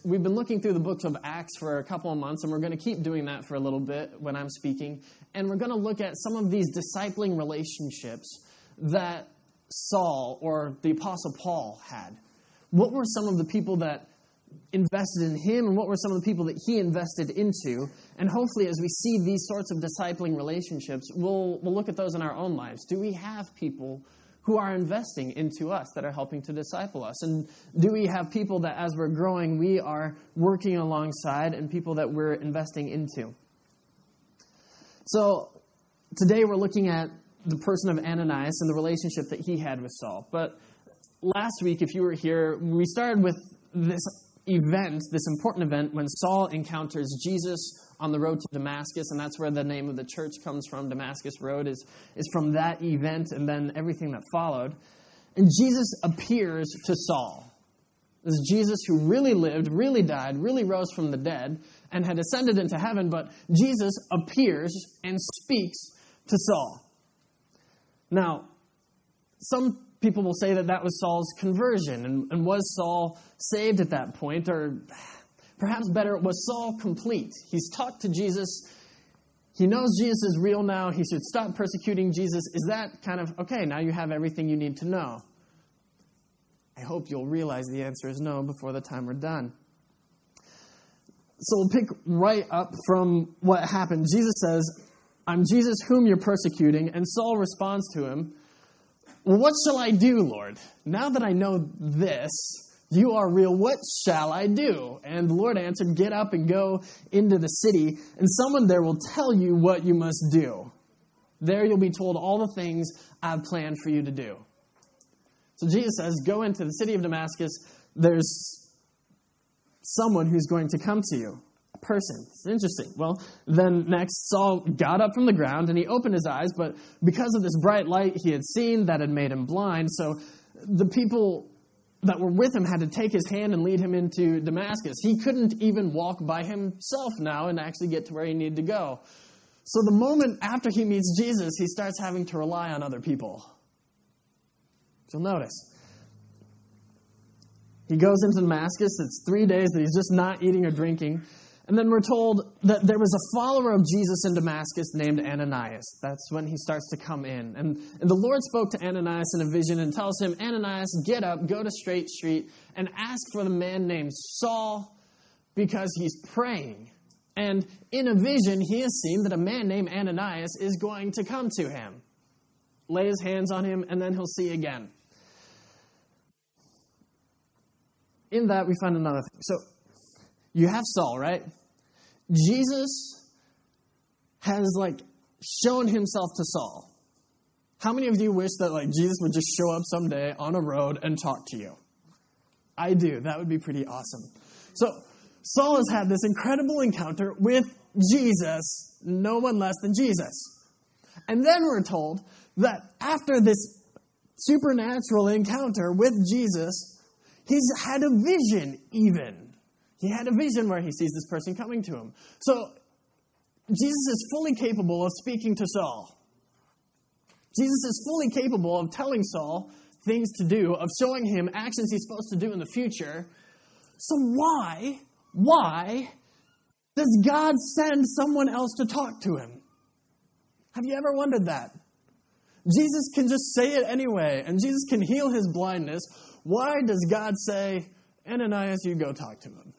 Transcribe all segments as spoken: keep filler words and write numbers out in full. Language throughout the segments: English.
we've been looking through the books of Acts for a couple of months, and we're going to keep doing that for a little bit when I'm speaking. And we're going to look at some of these discipling relationships that Saul or the Apostle Paul had. What were some of the people that invested in him, and what were some of the people that he invested into? And hopefully, as we see these sorts of discipling relationships, we'll, we'll look at those in our own lives. Do we have people who are investing into us, that are helping to disciple us? And do we have people that as we're growing, we are working alongside, and people that we're investing into? So today we're looking at the person of Ananias and the relationship that he had with Saul. But last week, if you were here, we started with this event, this important event, when Saul encounters Jesus on the road to Damascus, and that's where the name of the church comes from. Damascus Road is, is from that event and then everything that followed. And Jesus appears to Saul. This is Jesus who really lived, really died, really rose from the dead, and had ascended into heaven, but Jesus appears and speaks to Saul. Now, some people will say that that was Saul's conversion, and, and was Saul saved at that point, or perhaps better, was Saul complete? He's talked to Jesus. He knows Jesus is real now. He should stop persecuting Jesus. Is that kind of, okay, now you have everything you need to know? I hope you'll realize the answer is no before the time we're done. So we'll pick right up from what happened. Jesus says, "I'm Jesus whom you're persecuting," and Saul responds to him, "Well, what shall I do, Lord? Now that I know this, you are real, what shall I do?" And the Lord answered, "Get up and go into the city, and someone there will tell you what you must do. There you'll be told all the things I've planned for you to do." So Jesus says, go into the city of Damascus. There's someone who's going to come to you. A person. It's interesting. Well, then next, Saul got up from the ground, and he opened his eyes, but because of this bright light he had seen, that had made him blind. So the people that were with him had to take his hand and lead him into Damascus. He couldn't even walk by himself now and actually get to where he needed to go. So the moment after he meets Jesus, he starts having to rely on other people. You'll notice. He goes into Damascus. It's three days that he's just not eating or drinking. And then we're told that there was a follower of Jesus in Damascus named Ananias. That's when he starts to come in. And, and the Lord spoke to Ananias in a vision and tells him, "Ananias, get up, go to Straight Street, and ask for the man named Saul, because he's praying. And in a vision, he has seen that a man named Ananias is going to come to him. Lay his hands on him, and then he'll see again." In that, we find another thing. So, you have Saul, right? Jesus has, like, shown himself to Saul. How many of you wish that, like, Jesus would just show up someday on a road and talk to you? I do. That would be pretty awesome. So, Saul has had this incredible encounter with Jesus, no one less than Jesus. And then we're told that after this supernatural encounter with Jesus, he's had a vision even. He had a vision where he sees this person coming to him. So, Jesus is fully capable of speaking to Saul. Jesus is fully capable of telling Saul things to do, of showing him actions he's supposed to do in the future. So why, why does God send someone else to talk to him? Have you ever wondered that? Jesus can just say it anyway, and Jesus can heal his blindness. Why does God say, "Ananias, you go talk to him"?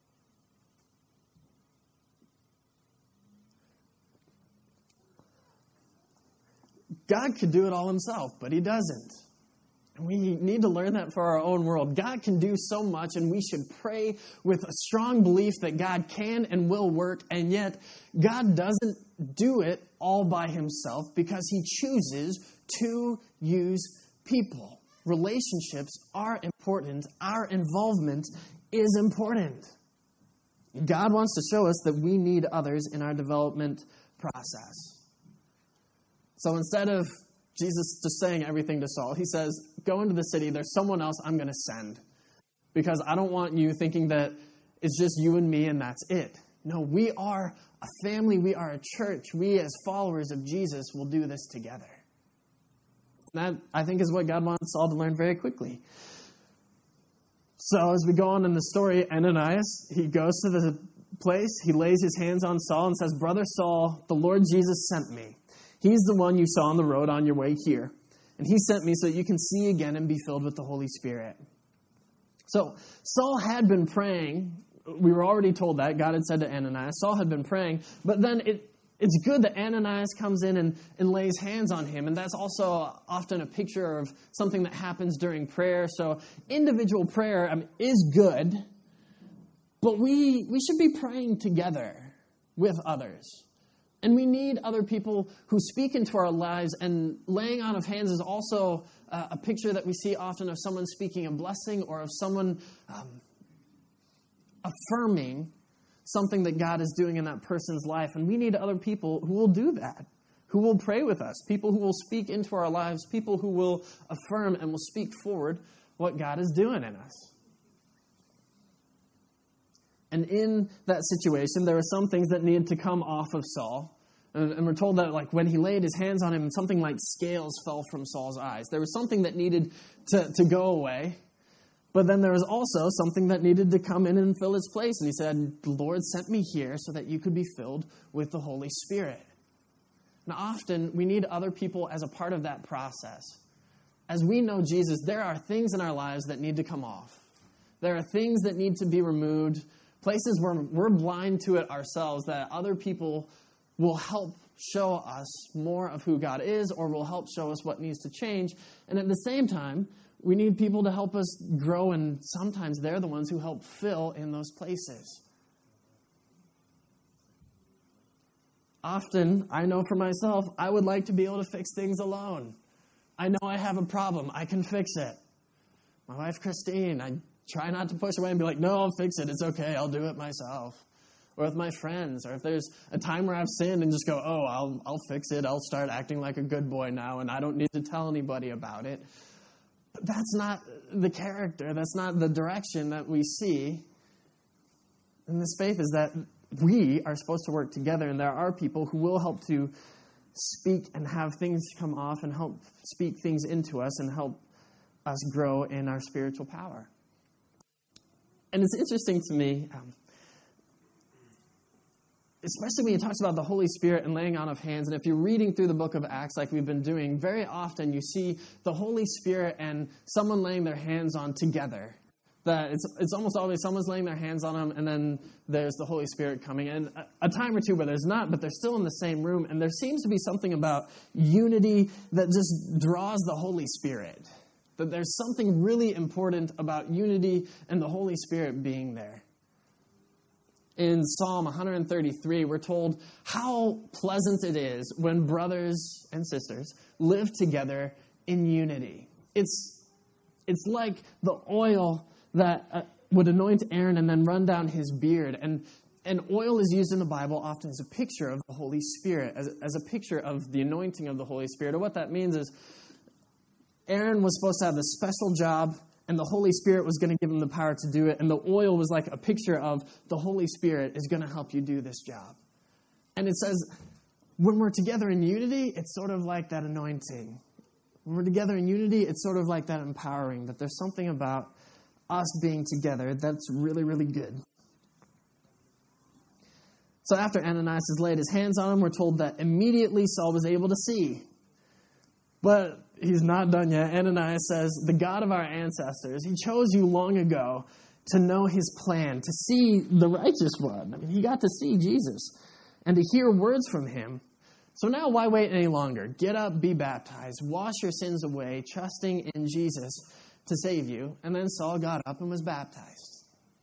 God could do it all himself, but he doesn't. And we need to learn that for our own world. God can do so much, and we should pray with a strong belief that God can and will work, and yet God doesn't do it all by himself because he chooses to use people. Relationships are important. Our involvement is important. God wants to show us that we need others in our development process. So instead of Jesus just saying everything to Saul, he says, go into the city, there's someone else I'm going to send. Because I don't want you thinking that it's just you and me and that's it. No, we are a family, we are a church. We as followers of Jesus will do this together. That, I think, is what God wants Saul to learn very quickly. So as we go on in the story, Ananias, he goes to the place, he lays his hands on Saul and says, "Brother Saul, the Lord Jesus sent me. He's the one you saw on the road on your way here. And he sent me so that you can see again and be filled with the Holy Spirit." So Saul had been praying. We were already told that. God had said to Ananias. Saul had been praying. But then it, it's good that Ananias comes in and, and lays hands on him. And that's also often a picture of something that happens during prayer. So individual prayer um, is good. But we, we should be praying together with others. And we need other people who speak into our lives. And laying on of hands is also uh, a picture that we see often of someone speaking a blessing or of someone um, affirming something that God is doing in that person's life. And we need other people who will do that, who will pray with us, people who will speak into our lives, people who will affirm and will speak forward what God is doing in us. And in that situation, there were some things that needed to come off of Saul. And, and we're told that like when he laid his hands on him, something like scales fell from Saul's eyes. There was something that needed to, to go away. But then there was also something that needed to come in and fill its place. And he said, "The Lord sent me here so that you could be filled with the Holy Spirit." Now, often we need other people as a part of that process. As we know Jesus, there are things in our lives that need to come off. There are things that need to be removed. Places where we're blind to it ourselves, that other people will help show us more of who God is or will help show us what needs to change. And at the same time, we need people to help us grow, and sometimes they're the ones who help fill in those places. Often, I know for myself, I would like to be able to fix things alone. I know I have a problem. I can fix it. My wife, Christine, I try not to push away and be like, "No, I'll fix it. It's okay. I'll do it myself." Or with my friends, or if there's a time where I've sinned and just go, "Oh, I'll I'll fix it. I'll start acting like a good boy now, and I don't need to tell anybody about it." But that's not the character. That's not the direction that we see in this faith, is that we are supposed to work together, and there are people who will help to speak and have things come off and help speak things into us and help us grow in our spiritual power. And it's interesting to me, um, especially when he talks about the Holy Spirit and laying on of hands. And if you're reading through the book of Acts like we've been doing, very often you see the Holy Spirit and someone laying their hands on together. That it's it's almost always someone's laying their hands on them, and then there's the Holy Spirit coming in. A, a time or two where there's not, but they're still in the same room. And there seems to be something about unity that just draws the Holy Spirit. That there's something really important about unity and the Holy Spirit being there. In Psalm one thirty-three, we're told how pleasant it is when brothers and sisters live together in unity. It's, it's like the oil that uh, would anoint Aaron and then run down his beard. And, and oil is used in the Bible often as a picture of the Holy Spirit, as, as a picture of the anointing of the Holy Spirit. And what that means is Aaron was supposed to have this special job, and the Holy Spirit was going to give him the power to do it. And the oil was like a picture of the Holy Spirit is going to help you do this job. And it says, when we're together in unity, it's sort of like that anointing. When we're together in unity, it's sort of like that empowering, that there's something about us being together that's really, really good. So after Ananias has laid his hands on him, we're told that immediately Saul was able to see. But he's not done yet. Ananias says, "The God of our ancestors, he chose you long ago to know his plan, to see the righteous one." I mean, he got to see Jesus and to hear words from him. So now why wait any longer? Get up, be baptized, wash your sins away, trusting in Jesus to save you. And then Saul got up and was baptized.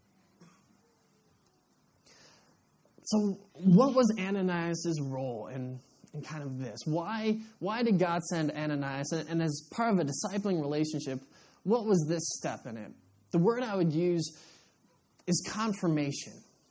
So what was Ananias' role in And kind of this. Why, why did God send Ananias? And, and as part of a discipling relationship, what was this step in it? The word I would use is confirmation.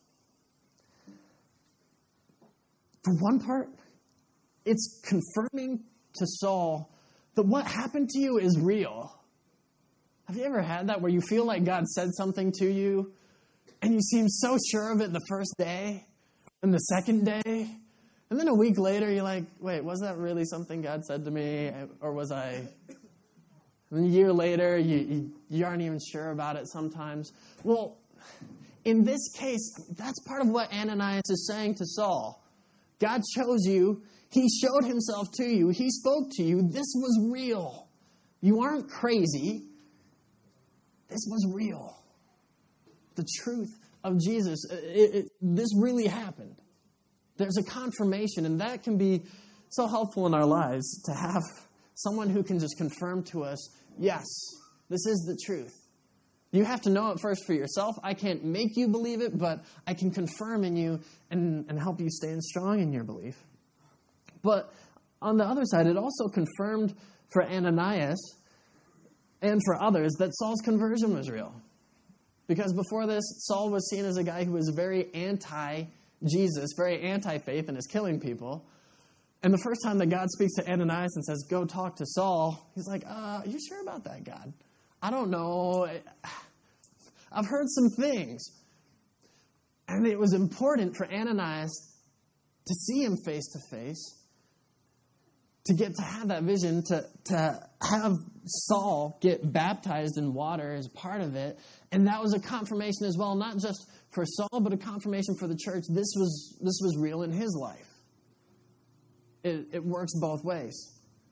For one part, it's confirming to Saul that what happened to you is real. Have you ever had that where you feel like God said something to you and you seem so sure of it the first day and the second day? And then a week later, you're like, wait, was that really something God said to me? Or was I And a year later, you, you, you aren't even sure about it sometimes. Well, in this case, that's part of what Ananias is saying to Saul. God chose you. He showed himself to you. He spoke to you. This was real. You aren't crazy. This was real. The truth of Jesus, it, it, this really happened. There's a confirmation, and that can be so helpful in our lives to have someone who can just confirm to us, yes, this is the truth. You have to know it first for yourself. I can't make you believe it, but I can confirm in you and, and help you stand strong in your belief. But on the other side, it also confirmed for Ananias and for others that Saul's conversion was real. Because before this, Saul was seen as a guy who was very anti-Jesus, very anti-faith, and is killing people. And the first time that God speaks to Ananias and says, go talk to Saul, he's like, uh, are you sure about that, God? I don't know. I've heard some things. And it was important for Ananias to see him face to face, to get to have that vision, to, to have Saul get baptized in water as part of it. And that was a confirmation as well, not just for Saul, but a confirmation for the church. This was, this was real in his life. It, it works both ways.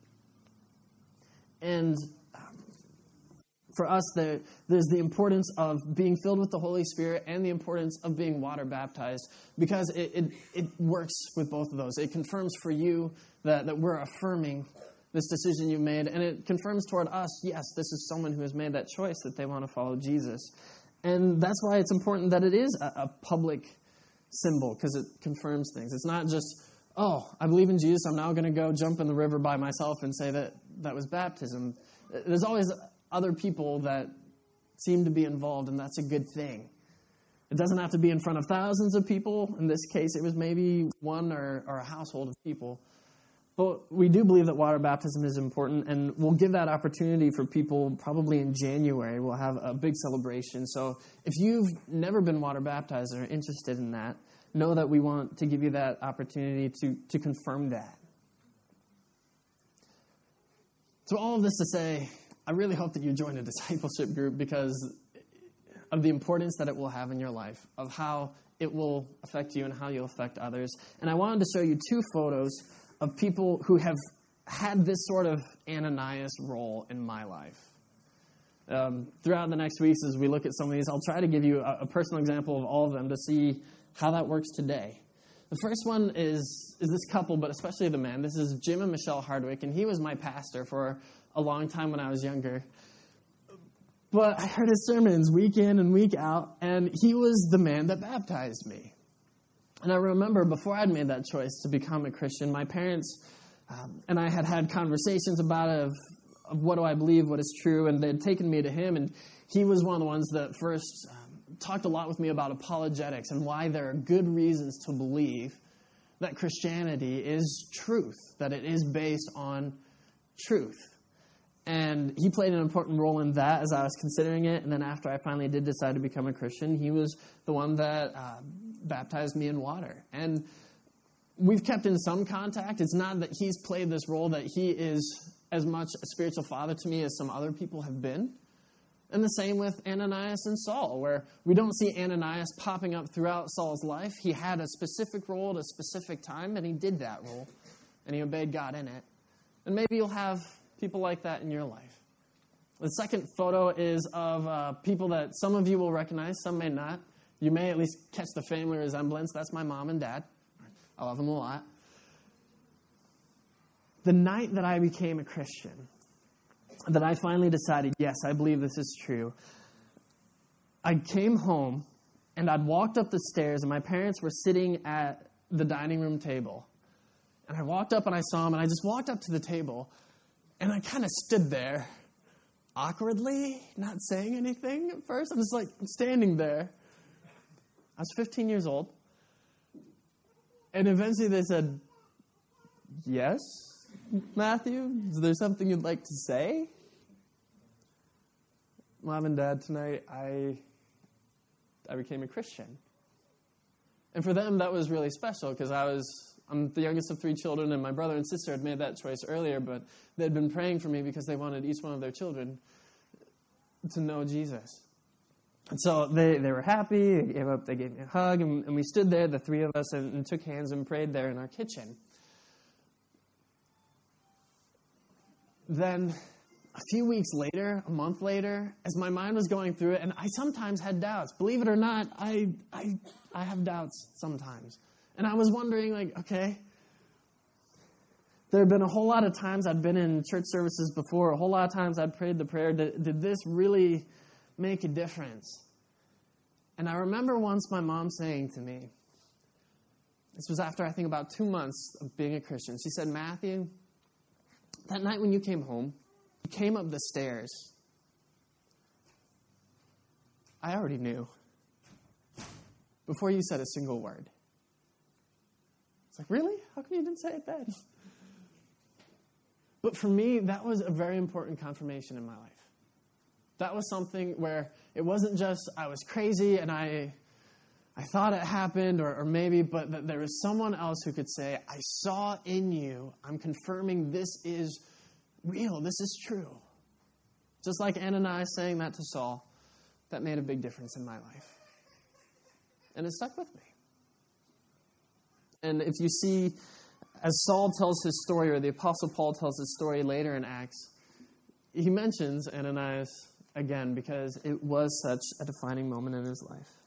And for us, there, there's the importance of being filled with the Holy Spirit and the importance of being water baptized, because it, it, it works with both of those. It confirms for you that, that we're affirming this decision you made, and it confirms toward us, yes, this is someone who has made that choice that they want to follow Jesus. And that's why it's important that it is a, a public symbol, because it confirms things. It's not just, oh, I believe in Jesus, I'm now going to go jump in the river by myself and say that that was baptism. There's always other people that seem to be involved, and that's a good thing. It doesn't have to be in front of thousands of people. In this case, it was maybe one or, or a household of people. But we do believe that water baptism is important, and we'll give that opportunity for people probably in January. We'll have a big celebration. So if you've never been water baptized or are interested in that, know that we want to give you that opportunity to, to confirm that. So all of this to say, I really hope that you join a discipleship group because of the importance that it will have in your life, of how it will affect you and how you'll affect others. And I wanted to show you two photos of people who have had this sort of Ananias role in my life. Um, throughout the next weeks, as we look at some of these, I'll try to give you a, a personal example of all of them to see how that works today. The first one is, is this couple, but especially the man. This is Jim and Michelle Hardwick, and he was my pastor for a long time when I was younger. But I heard his sermons week in and week out, and he was the man that baptized me. And I remember before I'd made that choice to become a Christian, my parents um, and I had had conversations about it of, of what do I believe, what is true, and they'd taken me to him, and he was one of the ones that first um, talked a lot with me about apologetics and why there are good reasons to believe that Christianity is truth, that it is based on truth. And he played an important role in that as I was considering it. And then after I finally did decide to become a Christian, he was the one that uh, baptized me in water. And we've kept in some contact. It's not that he's played this role, that he is as much a spiritual father to me as some other people have been. And the same with Ananias and Saul, where we don't see Ananias popping up throughout Saul's life. He had a specific role at a specific time, and he did that role. And he obeyed God in it. And maybe you'll have people like that in your life. The second photo is of uh, people that some of you will recognize, some may not. You may at least catch the family resemblance. That's my mom and dad. I love them a lot. The night that I became a Christian, that I finally decided, yes, I believe this is true, I came home and I'd walked up the stairs and my parents were sitting at the dining room table. And I walked up and I saw them and I just walked up to the table. And I kind of stood there awkwardly, not saying anything at first. I'm just like, I'm standing there. I was fifteen years old. And eventually they said, yes, Matthew, is there something you'd like to say? Mom and Dad, tonight I, I became a Christian. And for them, that was really special because I was I'm the youngest of three children, and my brother and sister had made that choice earlier, but they'd been praying for me because they wanted each one of their children to know Jesus. And so they, they were happy, they gave up, they gave me a hug, and, and we stood there, the three of us, and, and took hands and prayed there in our kitchen. Then a few weeks later, a month later, as my mind was going through it, and I sometimes had doubts. Believe it or not, I I I have doubts sometimes. And I was wondering, like, okay, there had been a whole lot of times I'd been in church services before, a whole lot of times I'd prayed the prayer. Did, did this really make a difference? And I remember once my mom saying to me, this was after I think about two months of being a Christian, she said, Matthew, that night when you came home, you came up the stairs. I already knew before you said a single word. It's like, really? How come you didn't say it then? But for me, that was a very important confirmation in my life. That was something where it wasn't just I was crazy and I I thought it happened or, or maybe, but that there was someone else who could say, I saw in you, I'm confirming this is real, this is true. Just like Ananias saying that to Saul, that made a big difference in my life. And it stuck with me. And if you see, as Saul tells his story, or the Apostle Paul tells his story later in Acts, he mentions Ananias again because it was such a defining moment in his life.